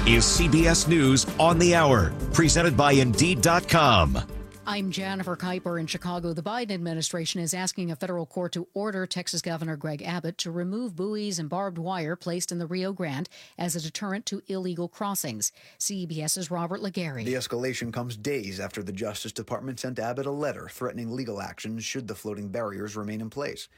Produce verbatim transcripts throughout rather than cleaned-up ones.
is C B S News on the Hour, presented by Indeed dot com. I'm Jennifer Kuiper in Chicago. The Biden administration is asking a federal court to order Texas Governor Greg Abbott to remove buoys and barbed wire placed in the Rio Grande as a deterrent to illegal crossings. CBS's Robert Legary. The escalation comes days after the Justice Department sent Abbott a letter threatening legal action should the floating barriers remain in place.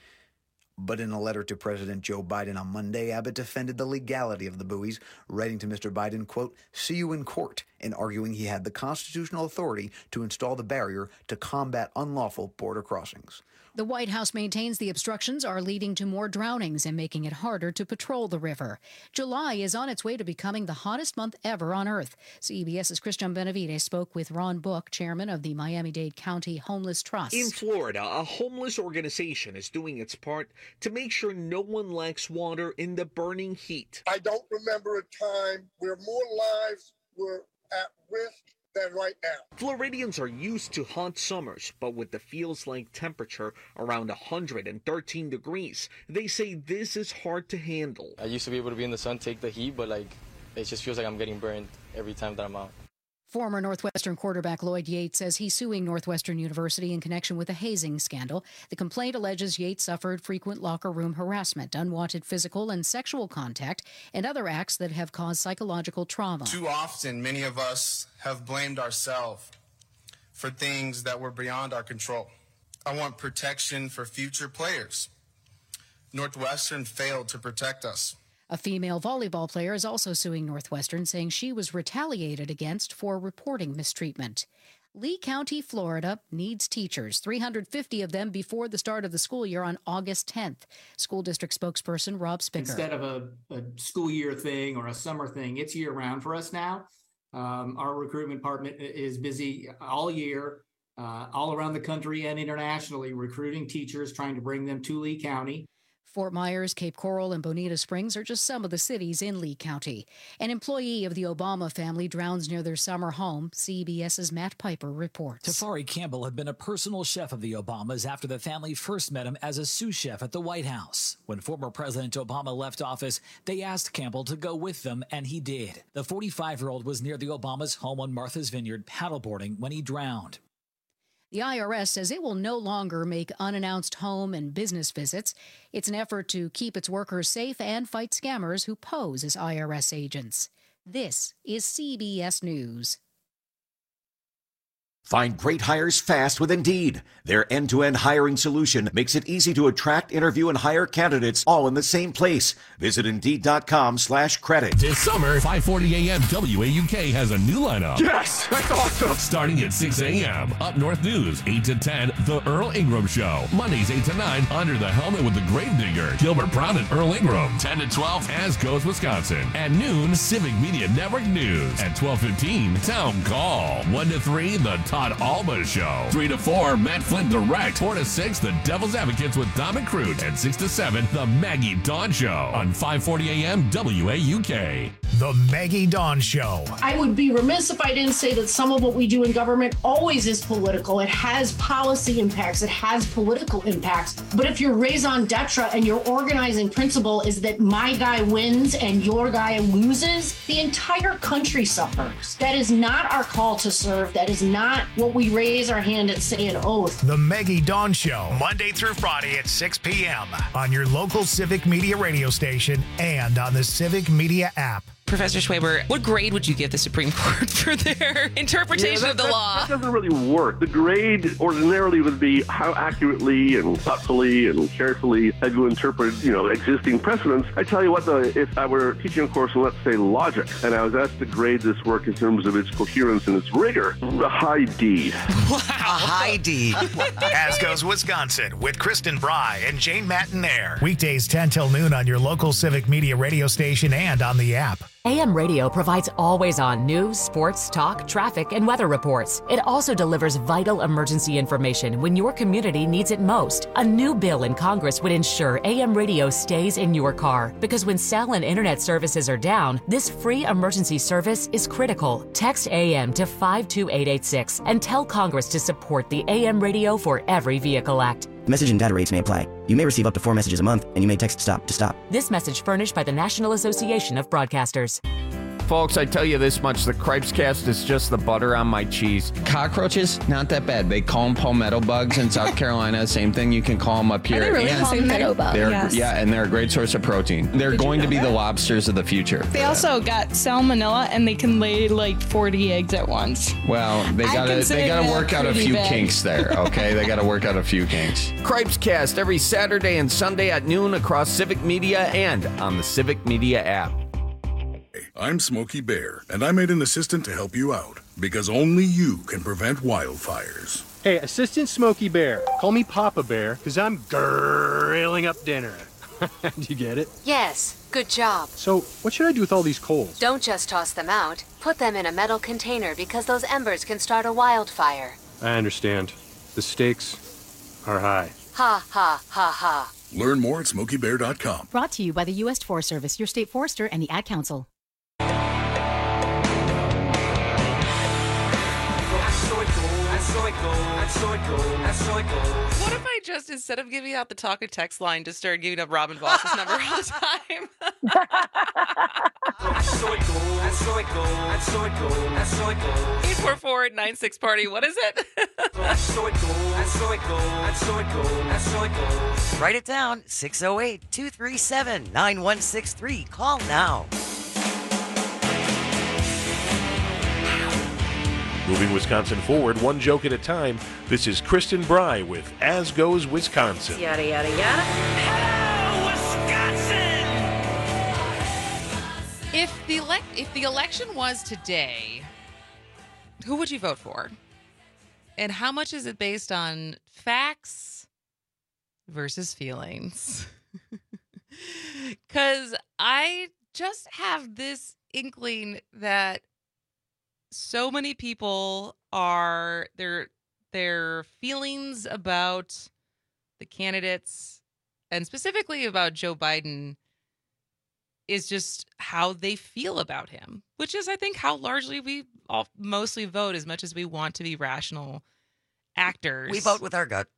But in a letter to President Joe Biden on Monday, Abbott defended the legality of the buoys, writing to Mister Biden, quote, "See you in court," and arguing he had the constitutional authority to install the barrier to combat unlawful border crossings. The White House maintains the obstructions are leading to more drownings and making it harder to patrol the river. July is on its way to becoming the hottest month ever on Earth. CBS's Christian Benavides spoke with Ron Book, chairman of the Miami-Dade County Homeless Trust. In Florida, a homeless organization is doing its part to make sure no one lacks water in the burning heat. I don't remember a time where more lives were at risk than right now. Floridians are used to hot summers, but with the feels-like temperature around one hundred thirteen degrees, they say this is hard to handle. I used to be able to be in the sun, take the heat, but like it just feels like I'm getting burned every time that I'm out. Former Northwestern quarterback Lloyd Yates says he's suing Northwestern University in connection with a hazing scandal. The complaint alleges Yates suffered frequent locker room harassment, unwanted physical and sexual contact, and other acts that have caused psychological trauma. Too often, many of us have blamed ourselves for things that were beyond our control. I want protection for future players. Northwestern failed to protect us. A female volleyball player is also suing Northwestern, saying she was retaliated against for reporting mistreatment. Lee County, Florida, needs teachers, three hundred fifty of them before the start of the school year on August tenth. School district spokesperson Rob Spicker. Instead of a, a school year thing or a summer thing, it's year-round for us now. Um, our recruitment department is busy all year, uh, all around the country and internationally, recruiting teachers, trying to bring them to Lee County. Fort Myers, Cape Coral, and Bonita Springs are just some of the cities in Lee County. An employee of the Obama family drowns near their summer home. CBS's Matt Piper reports. Tafari Campbell had been a personal chef of the Obamas after the family first met him as a sous chef at the White House. When former President Obama left office, they asked Campbell to go with them, and he did. The forty-five-year-old was near the Obamas' home on Martha's Vineyard paddleboarding when he drowned. The I R S says it will no longer make unannounced home and business visits. It's an effort to keep its workers safe and fight scammers who pose as I R S agents. This is C B S News. Find great hires fast with Indeed. Their end-to-end hiring solution makes it easy to attract, interview, and hire candidates all in the same place. Visit Indeed.com slash credit. This summer, five forty a.m. W A U K has a new lineup. Yes, that's awesome. Starting at six a.m. Up North News, eight to ten, The Earl Ingram Show. Mondays, eight to nine, Under the Helmet with the Gravedigger, Gilbert Brown and Earl Ingram. ten to twelve, As Goes Wisconsin. At noon, Civic Media Network News. At twelve fifteen, Town Call. one to three, The Todd Alba Show. three to four, Matt Flynn Direct. four to six, The Devil's Advocates with Dom and Crute. And six to seven, The Maggie Dawn Show. On five forty a.m. W A U K. The Maggie Dawn Show. I would be remiss if I didn't say that some of what we do in government always is political. It has policy impacts. It has political impacts. But if your raison d'etre and your organizing principle is that my guy wins and your guy loses, the entire country suffers. That is not our call to serve. That is not what we raise our hand and say an oath. The Maggie Dawn Show, Monday through Friday at six p.m. on your local Civic Media radio station and on the Civic Media app. Professor Schwaber, what grade would you give the Supreme Court for their interpretation yeah, that, of the that, law? That doesn't really work. The grade ordinarily would be how accurately and thoughtfully and carefully have you interpreted, you know, existing precedents. I tell you what, though, if I were teaching a course on, let's say, logic, and I was asked to grade this work in terms of its coherence and its rigor, a high D. Wow. A high D. As Goes Wisconsin with Kristen Bry and Jane Mattinaire. Weekdays ten till noon on your local Civic Media radio station and on the app. A M Radio provides always-on news, sports, talk, traffic, and weather reports. It also delivers vital emergency information when your community needs it most. A new bill in Congress would ensure A M Radio stays in your car, because when cell and internet services are down, this free emergency service is critical. Text A M to five two eight eight six and tell Congress to support the A M Radio for Every Vehicle Act. Message and data rates may apply. You may receive up to four messages a month, and you may text STOP to stop. This message furnished by the National Association of Broadcasters. Folks, I tell you this much, the Cripescast is just the butter on my cheese. Cockroaches, not that bad. They call them palmetto bugs in South Carolina. Same thing, you can call them up here. Are they really and palmetto bugs? they're, Yes. Yeah, and they're a great source of protein. They're Did you going to know be that? the lobsters of the future. They also got salmonella, and they can lay like forty eggs at once. Well, they I gotta consider they gotta that work out a pretty few bad. kinks there, okay? They gotta work out a few kinks. Cripescast every Saturday and Sunday at noon across Civic Media and on the Civic Media app. I'm Smokey Bear, and I made an assistant to help you out, because only you can prevent wildfires. Hey, Assistant Smokey Bear. Call me Papa Bear, because I'm grilling up dinner. Do you get it? Yes, good job. So, what should I do with all these coals? Don't just toss them out. Put them in a metal container because those embers can start a wildfire. I understand. The stakes are high. Ha, ha, ha, ha. Learn more at smokey bear dot com. Brought to you by the U S Forest Service, your state forester, and the Ad Council. What if I just, instead of giving out the talk and text line, just started giving up Robin Voss's number all the time? eight four four nine six party. What is it? Write it down. six oh eight, two three seven, nine one six three. Call now. Moving Wisconsin forward, one joke at a time. This is Kristen Bry with As Goes Wisconsin. Yada, yada, yada. If the elect, if the election was today, who would you vote for? And how much is it based on facts versus feelings? Because I just have this inkling that so many people are their their feelings about the candidates and specifically about Joe Biden is just how they feel about him, which is, I think, how largely we all mostly vote, as much as we want to be rational actors. We vote with our gut.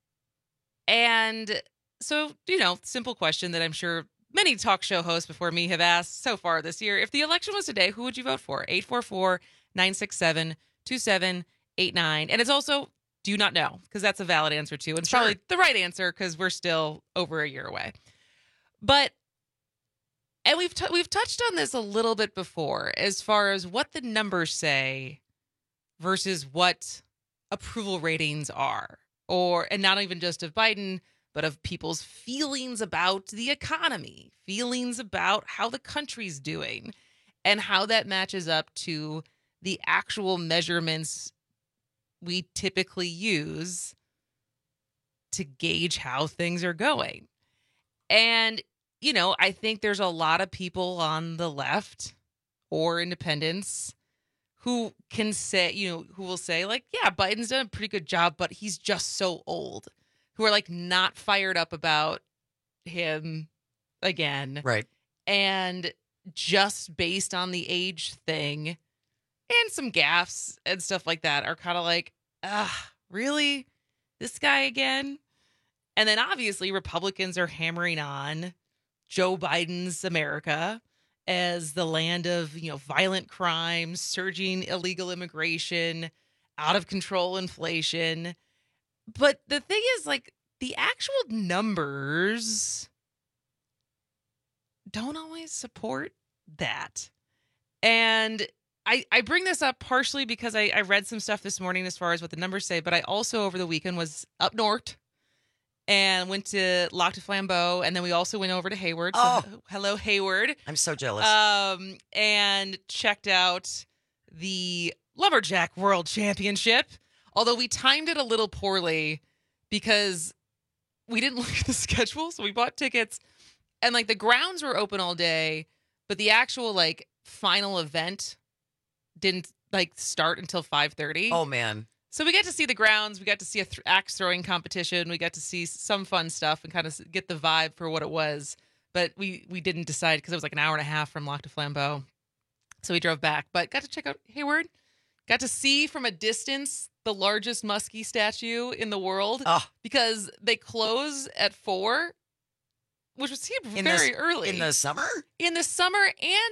And so, you know, simple question that I'm sure many talk show hosts before me have asked so far this year. If the election was today, who would you vote for? eight four four, nine six seven, two seven eight nine. And it's also, do you not know? Because that's a valid answer, too. And it's Sure. probably the right answer because we're still over a year away. But, and we've t- we've touched on this a little bit before as far as what the numbers say versus what approval ratings are. Or, and not even just of Biden, but of people's feelings about the economy, feelings about how the country's doing, and how that matches up to the actual measurements we typically use to gauge how things are going. And, you know, I think there's a lot of people on the left or independents who can say, you know, who will say, like, yeah, Biden's done a pretty good job, but he's just so old. Who are, like, not fired up about him again. Right. And just based on the age thing and some gaffes and stuff like that are kind of like, ah, really? This guy again? And then obviously Republicans are hammering on Joe Biden's America as the land of, you know, violent crime, surging illegal immigration, out of control inflation. But the thing is, like, the actual numbers don't always support that. And I, I bring this up partially because I, I read some stuff this morning as far as what the numbers say, but I also over the weekend was up north and went to Lac du Flambeau, and then we also went over to Hayward. So Oh. hello, Hayward. I'm so jealous. Um, and checked out the Lumberjack World Championship, although we timed it a little poorly because we didn't look at the schedule, so we bought tickets, and, like, the grounds were open all day, but the actual, like, final event didn't, like, start until five thirty. Oh, man. So we got to see the grounds, we got to see a th- axe throwing competition, we got to see some fun stuff and kind of get the vibe for what it was, but we, we didn't decide because it was like an hour and a half from Lac du Flambeau, so we drove back, but got to check out Hayward, got to see from a distance the largest muskie statue in the world because they close at four, which was In very the, early. In the summer? In the summer, and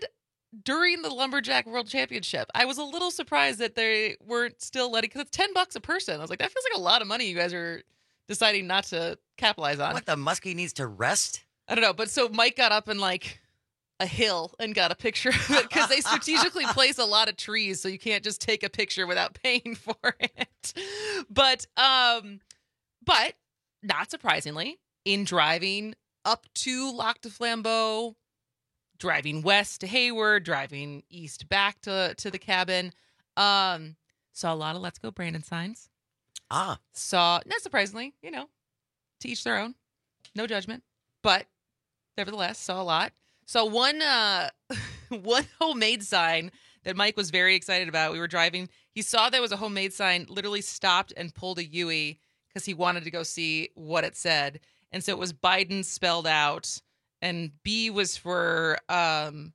during the Lumberjack World Championship. I was a little surprised that they weren't still letting, because it's ten bucks a person. I was like, that feels like a lot of money you guys are deciding not to capitalize on. What, the muskie needs to rest? I don't know. But so Mike got up in like a hill and got a picture of it, because they strategically place a lot of trees, so you can't just take a picture without paying for it. But, um, but not surprisingly, in driving up to Lac du Flambeau, driving west to Hayward, driving east back to, to the cabin, um, saw a lot of Let's Go Brandon signs. Ah. Saw, not surprisingly, you know, to each their own. No judgment. But nevertheless, saw a lot. Saw one, uh, one homemade sign that Mike was very excited about. We were driving. He saw there was a homemade sign, literally stopped and pulled a U-ey because he wanted to go see what it said. And so it was Biden spelled out. And B was for, um,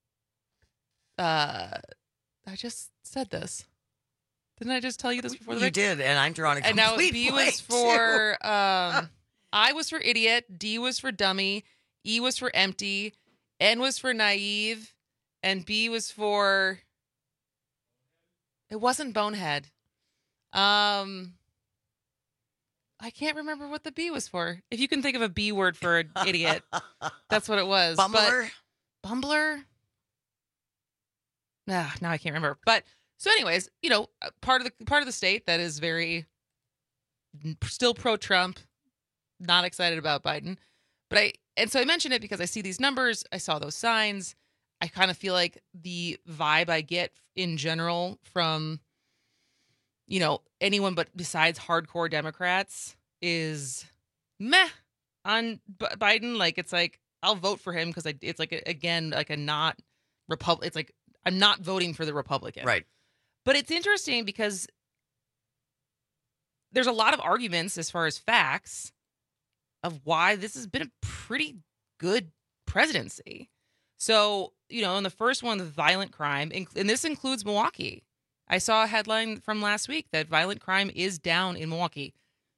uh, I just said this. Didn't I just tell you this before the You break? did, and I'm drawing a And complete now B blank, was for, um, I was for idiot, D was for dummy, E was for empty, N was for naive, and B was for, it wasn't bonehead. Um, I can't remember what the B was for. If you can think of a B word for an idiot, that's what it was. Bumbler? But, bumbler? Nah, now I can't remember. But so anyways, you know, part of the part of the state that is very still pro-Trump, not excited about Biden. But I and so I mention it because I see these numbers, I saw those signs. I kind of feel like the vibe I get in general from, you know, anyone but besides hardcore Democrats is meh on B- Biden. Like, it's like, I'll vote for him because it's like, a, again, like a not Republic. It's like, I'm not voting for the Republican. Right. But it's interesting because there's a lot of arguments as far as facts of why this has been a pretty good presidency. So, you know, in the first one, the violent crime, and this includes Milwaukee. I saw a headline from last week that violent crime is down in Milwaukee.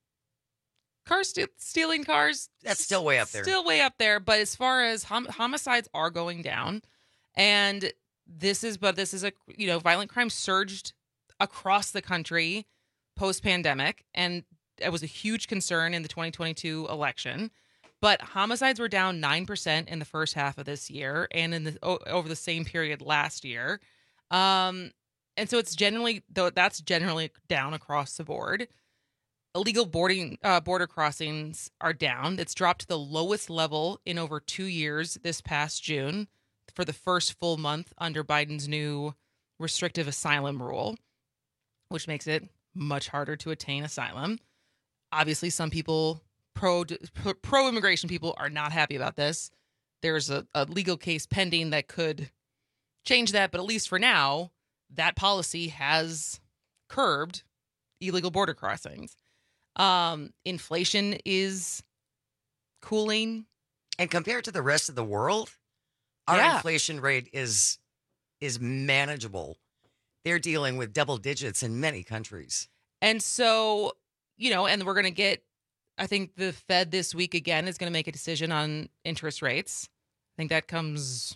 Car st- stealing cars. That's still way up there. Still way up there. But as far as hom- homicides are going down, and this is, but this is a, you know, violent crime surged across the country post-pandemic. And it was a huge concern in the twenty twenty-two election. But homicides were down nine percent in the first half of this year and in the o- over the same period last year. Um, and so it's generally, though, that's generally down across the board. Illegal boarding uh, border crossings are down. It's dropped to the lowest level in over two years this past June for the first full month under Biden's new restrictive asylum rule, which makes it much harder to attain asylum. Obviously, some people, pro pro immigration people, are not happy about this. There's a, a legal case pending that could change that, but at least for now, that policy has curbed illegal border crossings. Um, inflation is cooling. And compared to the rest of the world, our Yeah. inflation rate is is manageable. They're dealing with double digits in many countries. And so, you know, and we're going to get, I think the Fed this week again is going to make a decision on interest rates. I think that comes,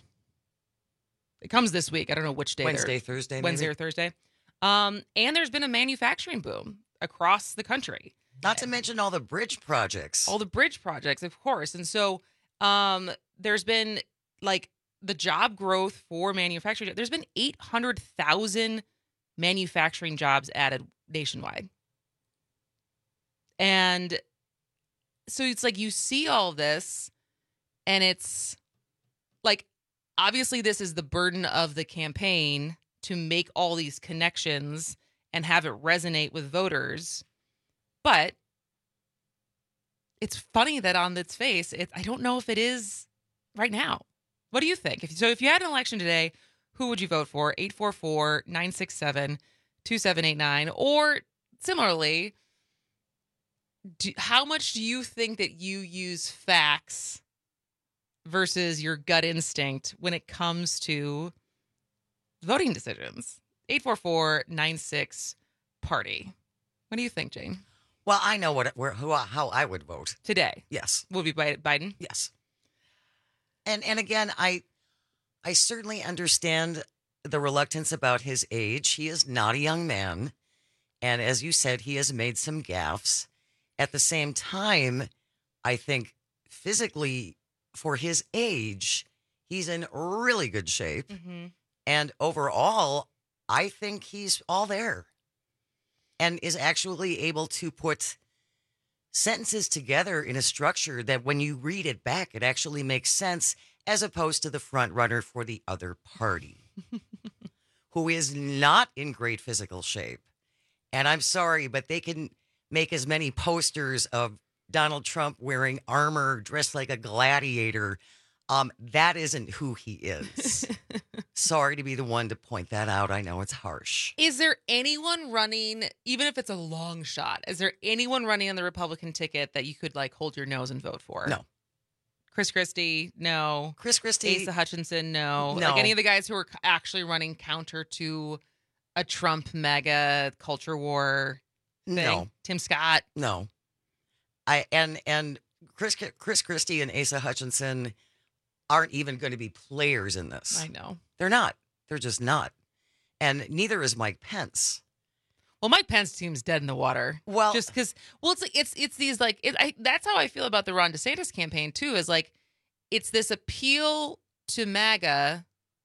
it comes this week. I don't know which day. Wednesday, Thursday, Wednesday maybe? or Thursday. Um, and there's been a manufacturing boom across the country. Not to mention all the bridge projects. All the bridge projects, of course. And so um, there's been like the job growth for manufacturing. There's been eight hundred thousand manufacturing jobs added nationwide. And so it's like you see all this and it's like, obviously this is the burden of the campaign to make all these connections and have it resonate with voters. But it's funny that on its face, it, I don't know if it is right now. What do you think? If, so if you had an election today, who would you vote for? eight four four, nine six seven, two seven eight nine. Or similarly, do, how much do you think that you use facts versus your gut instinct when it comes to voting decisions? eight four four, nine six, party. What do you think, Jane? Well, I know what where, who how I would vote Today. Yes. Would be Biden? Yes. And and again, I I certainly understand the reluctance about his age. He is not a young man. And as you said, he has made some gaffes. At the same time, I think physically, for his age, he's in really good shape. Mm-hmm. And overall, I think he's all there and is actually able to put sentences together in a structure that when you read it back, it actually makes sense, as opposed to the front runner for the other party, who is not in great physical shape. And I'm sorry, but they can make as many posters of Donald Trump wearing armor, dressed like a gladiator. Um, that isn't who he is. Sorry to be the one to point that out. I know it's harsh. Is there anyone running, even if it's a long shot, is there anyone running on the Republican ticket that you could like hold your nose and vote for? No. Chris Christie, no. Chris Christie. Asa Hutchinson, no. No. Like any of the guys who are actually running counter to a Trump mega culture war thing? No. Tim Scott? No. I and and Chris Chris Christie and Asa Hutchinson aren't even going to be players in this. I know. They're not. They're just not. And neither is Mike Pence. Well, Mike Pence seems dead in the water. Well, just because, well, it's it's it's these like it, I, that's how I feel about the Ron DeSantis campaign too. Is like it's this appeal to MAGA.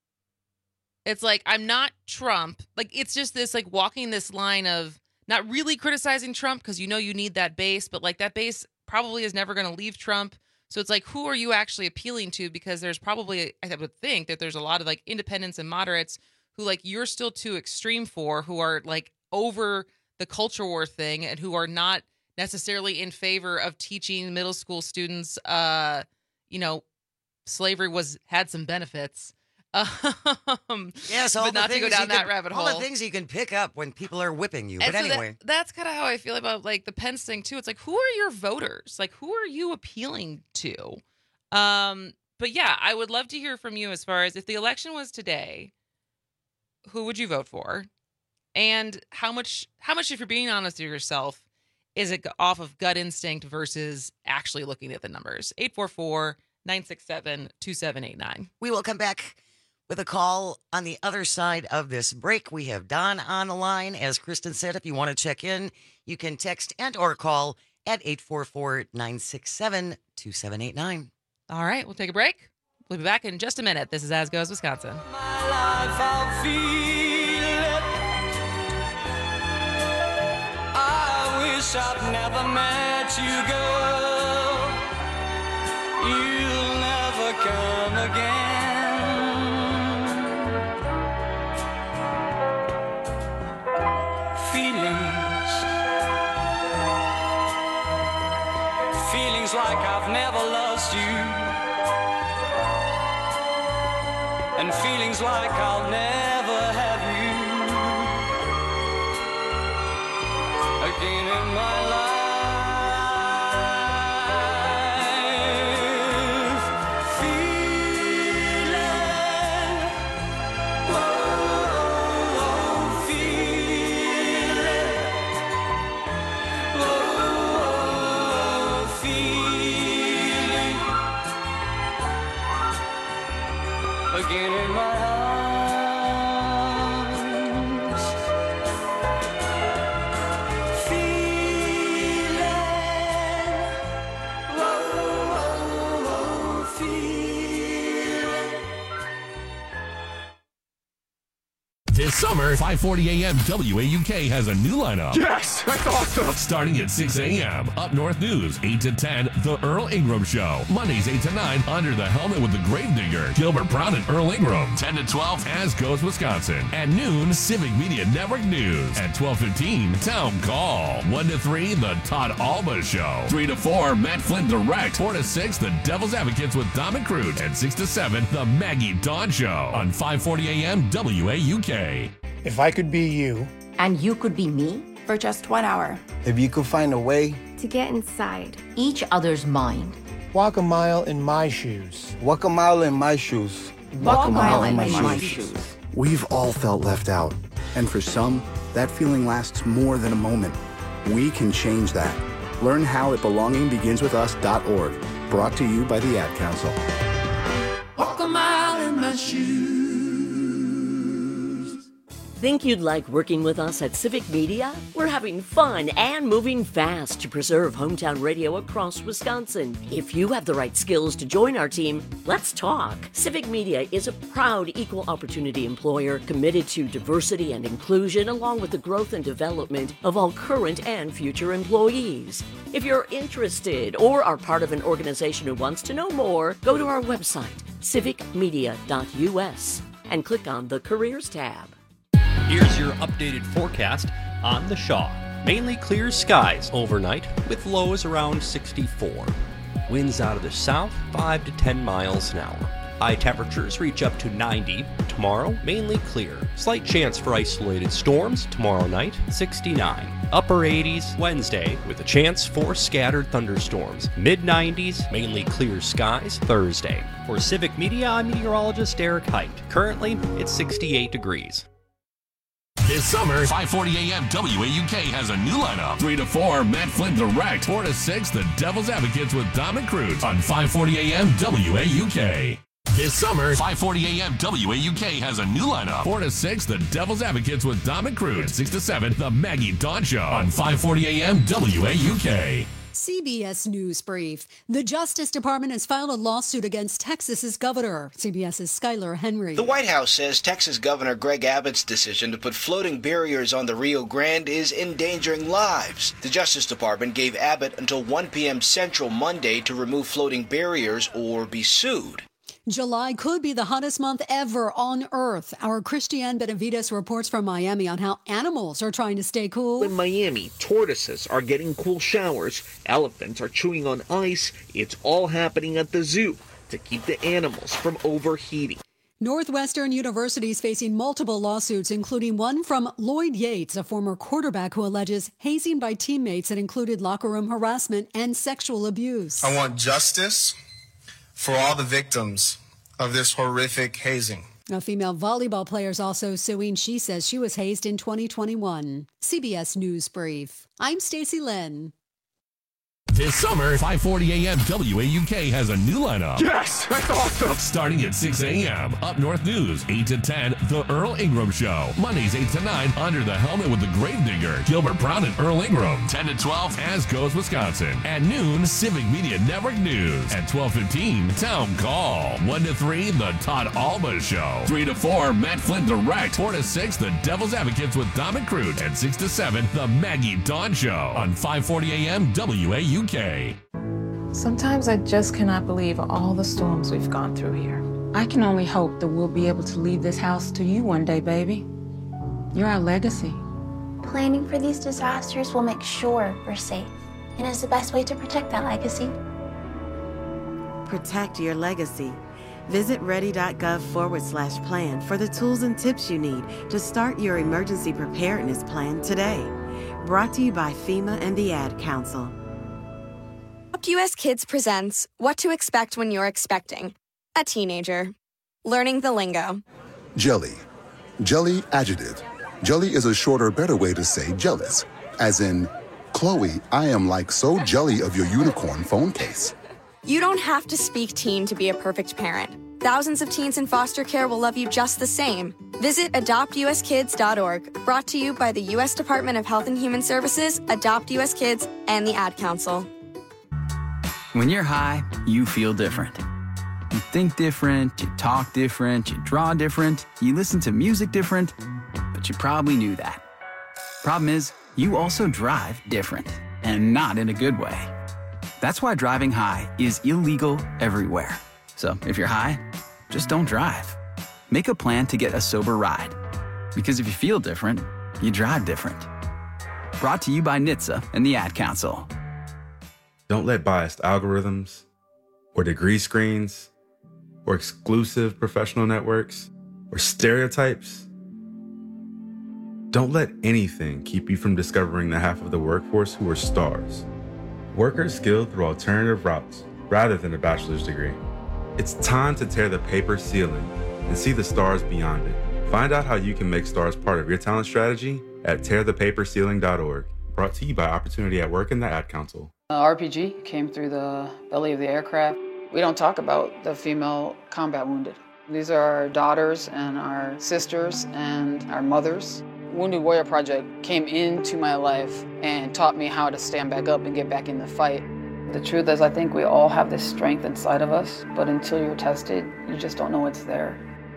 It's like I'm not Trump. Like it's just this like walking this line of not really criticizing Trump because you know you need that base, but like that base probably is never going to leave Trump. So it's like, who are you actually appealing to? Because there's probably, I would think that there's a lot of like independents and moderates who like you're still too extreme for, who are like over the culture war thing and who are not necessarily in favor of teaching middle school students, uh, you know, slavery was had some benefits. Um, yes, all but the not to go things down you that can- rabbit all hole. the things you can pick up when people are whipping you. And But so that- anyway, that's kind of how I feel about like the Pence thing too. It's like, who are your voters? Like, who are you appealing to? Um, but yeah, I would love to hear from you as far as if the election was today, who would you vote for? And how much, how much, if you're being honest with yourself, is it off of gut instinct versus actually looking at the numbers? eight four four, nine six seven, two seven eight nine. we will come back with a call on the other side of this break. We have Don on the line. As Kristen said, if you want to check in, you can text and or call at eight four four, nine six seven, two seven eight nine. All right, we'll take a break. We'll be back in just a minute. This is As Goes Wisconsin. I wish I'd never met you, girl. You'll never come again. Feelings, feelings like I've never lost you, and feelings like I'll never have you again in my life. Feeling, oh, feeling, oh, feeling again in my arms. This summer, five forty a.m. W A U K has a new lineup. Yes, that's awesome. Starting at six a.m. Up North News, eight to ten, The Earl Ingram Show. Mondays, eight to nine, Under the Helmet with the Gravedigger, Gilbert Brown and Earl Ingram. ten to twelve, As Goes Wisconsin. At noon, Civic Media Network News. At twelve fifteen, Town Call. one to three, The Todd Alba Show. three to four, Matt Flynn Direct. four to six, The Devil's Advocates with Dom and Crute. And six to seven, The Maggie Dawn Show. On five forty a.m. W A U K. If I could be you. And you could be me? For just one hour. If you could find a way. To get inside each other's mind. Walk a mile in my shoes. Walk a mile in my shoes. Walk a mile in my, my shoes. shoes. We've all felt left out. And for some, that feeling lasts more than a moment. We can change that. Learn how at belonging begins with us dot org. Brought to you by the Ad Council. Walk a mile in my shoes. Think you'd like working with us at Civic Media? We're having fun and moving fast to preserve hometown radio across Wisconsin. If you have the right skills to join our team, let's talk. Civic Media is a proud equal opportunity employer committed to diversity and inclusion, along with the growth and development of all current and future employees. If you're interested or are part of an organization who wants to know more, go to our website, civic media dot u s, and click on the Careers tab. Here's your updated forecast on the Shaw. Mainly clear skies overnight with lows around sixty-four. Winds out of the south, five to ten miles an hour. High temperatures reach up to ninety. Tomorrow, mainly clear. Slight chance for isolated storms tomorrow night, sixty-nine. Upper eighties Wednesday with a chance for scattered thunderstorms. Mid nineties, mainly clear skies Thursday. For Civic Media, I'm meteorologist Eric Height. Currently, it's sixty-eight degrees. This summer, five forty A M W A U K has a new lineup. three to four, Matt Flynn Direct. four to six, The Devil's Advocates with Dominic Cruz on five forty A M W A U K. This summer, five forty A M W A U K has a new lineup. four to six, The Devil's Advocates with Dominic Cruz. six to seven, The Maggie Dawn Show on five forty A M W A U K. C B S News Brief. The Justice Department has filed a lawsuit against Texas's governor. CBS's Skylar Henry. The White House says Texas Governor Greg Abbott's decision to put floating barriers on the Rio Grande is endangering lives. The Justice Department gave Abbott until one p.m. Central Monday to remove floating barriers or be sued. July could be the hottest month ever on Earth. Our Christiane Benavides reports from Miami on how animals are trying to stay cool. In Miami, tortoises are getting cool showers. Elephants are chewing on ice. It's all happening at the zoo to keep the animals from overheating. Northwestern University is facing multiple lawsuits, including one from Lloyd Yates, a former quarterback who alleges hazing by teammates that included locker room harassment and sexual abuse. I want justice for all the victims of this horrific hazing. A female volleyball player is also suing. She says she was hazed in twenty twenty-one. C B S News Brief. I'm Stacey Lynn. This summer, five forty A M W A U K has a new lineup. Yes, that's awesome. Starting at six A M, Up North News, eight to ten, The Earl Ingram Show. Mondays, eight to nine, Under the Helmet with the Gravedigger, Gilbert Brown and Earl Ingram. ten to twelve, As Goes Wisconsin. At noon, Civic Media Network News. At twelve fifteen, Town Call. one to three, The Todd Alba Show. three to four, Matt Flynn Direct. four to six, The Devil's Advocates with Dominic Cruz. And six to seven, The Maggie Dawn Show on five forty A M W A U K. Sometimes I just cannot believe all the storms we've gone through here. I can only hope that we'll be able to leave this house to you one day, baby. You're our legacy. Planning for these disasters will make sure we're safe, and is the best way to protect that legacy. Protect your legacy. Visit ready.gov forward slash plan for the tools and tips you need to start your emergency preparedness plan today. Brought to you by FEMA and the Ad Council. U S Kids presents What to Expect When You're Expecting a Teenager. Learning the lingo. Jelly. Jelly adjective. Jelly is a shorter, better way to say jealous. As in, Chloe, I am like so jelly of your unicorn phone case. You don't have to speak teen to be a perfect parent. Thousands of teens in foster care will love you just the same. Visit adopt u s kids dot org. Brought to you by the U S Department of Health and Human Services, Adopt U S Kids, and the Ad Council. When you're high, you feel different. You think different, you talk different, you draw different, you listen to music different, but you probably knew that. Problem is, you also drive different, and not in a good way. That's why driving high is illegal everywhere. So if you're high, just don't drive. Make a plan to get a sober ride. Because if you feel different, you drive different. Brought to you by N H T S A and the Ad Council. Don't let biased algorithms or degree screens or exclusive professional networks or stereotypes, don't let anything keep you from discovering the half of the workforce who are stars. Workers skilled through alternative routes rather than a bachelor's degree. It's time to tear the paper ceiling and see the stars beyond it. Find out how you can make stars part of your talent strategy at tear the paper ceiling dot org. Brought to you by Opportunity at Work and the Ad Council. Uh, R P G came through the belly of the aircraft. We don't talk about the female combat wounded. These are our daughters and our sisters and our mothers. Wounded Warrior Project came into my life and taught me how to stand back up and get back in the fight. The truth is, I think we all have this strength inside of us, but until you're tested, you just don't know it's there.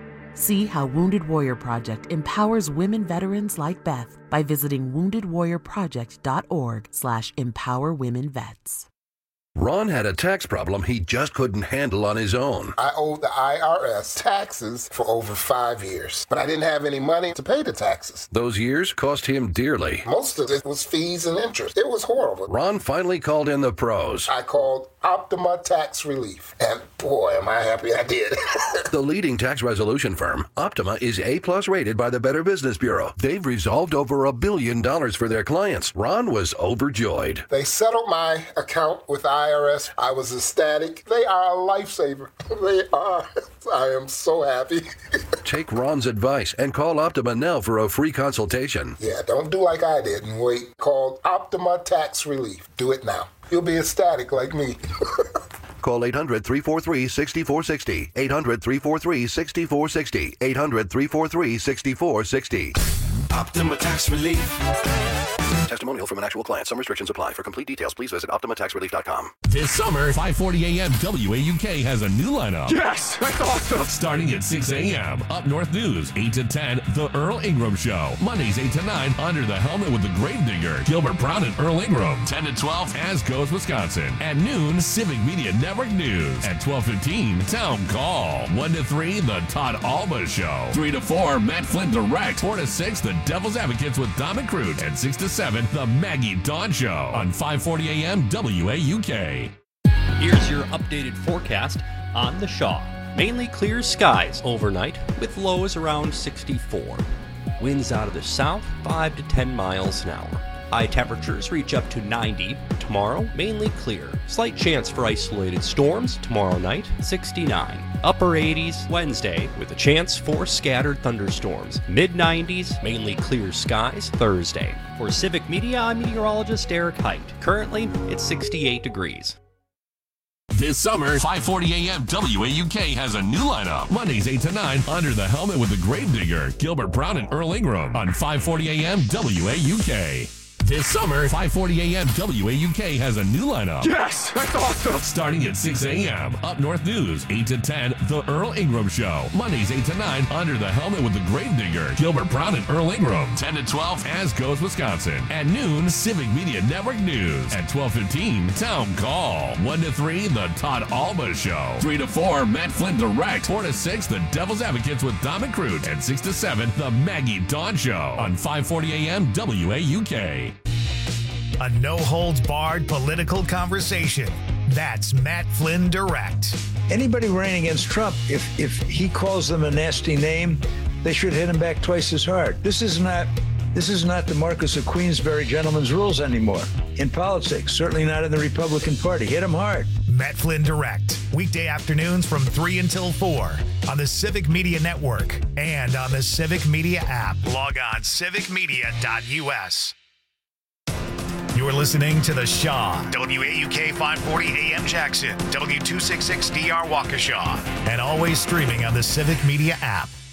See how Wounded Warrior Project empowers women veterans like Beth by visiting wounded warrior project dot org slash empower women vets. Ron had a tax problem he just couldn't handle on his own. I owed the I R S taxes for over five years, but I didn't have any money to pay the taxes. Those years cost him dearly. Most of it was fees and interest. It was horrible. Ron finally called in the pros. I called Optima Tax Relief, and boy, am I happy I did. The leading tax resolution firm, Optima, is A-plus rated by the Better Business Bureau. They've resolved over a billion dollars for their clients. Ron was overjoyed. They settled my account with I R S. I was ecstatic. They are a lifesaver. They are. I am so happy. Take Ron's advice and call Optima now for a free consultation. Yeah, don't do like I did and wait. Call Optima Tax Relief. Do it now. You'll be ecstatic like me. Call eight hundred, three four three, six four six zero. eight hundred, three four three, six four six zero. eight hundred, three four three, six four six zero. Optima Tax Relief. Testimonial from an actual client. Some restrictions apply. For complete details, please visit optima tax relief dot com. This summer, five forty a.m. W A U K has a new lineup. Yes, that's awesome. Starting at six a.m. Up North News, eight to ten, The Earl Ingram Show. Mondays, eight to nine, Under the Helmet with the Gravedigger, Gilbert Brown and Earl Ingram. ten to twelve, As Goes Wisconsin. At noon, Civic Media Network News. At twelve fifteen, Town Call. one to three, The Todd Alba Show. three to four, Matt Flynn Direct. four to six, The Devil's Advocates with Dom and Crute. And six to seven, The Maggie Dawn Show on five forty a.m. W A U K. Here's your updated forecast on the Shaw. Mainly clear skies overnight with lows around sixty-four. Winds out of the south five to ten miles an hour. High temperatures reach up to ninety. Tomorrow, mainly clear. Slight chance for isolated storms tomorrow night, sixty-nine. Upper eighties Wednesday with a chance for scattered thunderstorms. Mid nineties, mainly clear skies Thursday. For Civic Media, I'm meteorologist Eric Height. Currently, it's sixty-eight degrees. This summer, five forty a.m. W A U K has a new lineup. Mondays, eight to nine, Under the Helmet with the Gravedigger, Gilbert Brown and Earl Ingram on five forty a.m. W A U K. This summer, five forty a.m. W A U K has a new lineup. Yes, that's awesome. Starting at six a.m. Up North News, eight to ten, The Earl Ingram Show. Mondays, eight to nine, Under the Helmet with the Gravedigger, Gilbert Brown and Earl Ingram. ten to twelve, As Goes Wisconsin. At noon, Civic Media Network News. At twelve fifteen, Town Call. one to three, The Todd Alba Show. three to four, Matt Flynn Direct. four to six, The Devil's Advocates with Dom and Crute. And six to seven, The Maggie Dawn Show on five forty a.m. W A U K. A no-holds-barred political conversation. That's Matt Flynn Direct. Anybody running against Trump, if if he calls them a nasty name, they should hit him back twice as hard. This is not this is not the Marquis of Queensberry gentleman's rules anymore in politics. Certainly not in the Republican Party. Hit him hard. Matt Flynn Direct. Weekday afternoons from three until four on the Civic Media Network and on the Civic Media app. Log on civic media dot u s. You're listening to The Shaw, W A U K five forty A M Jackson, W two sixty-six D R Waukesha, and always streaming on the Civic Media app.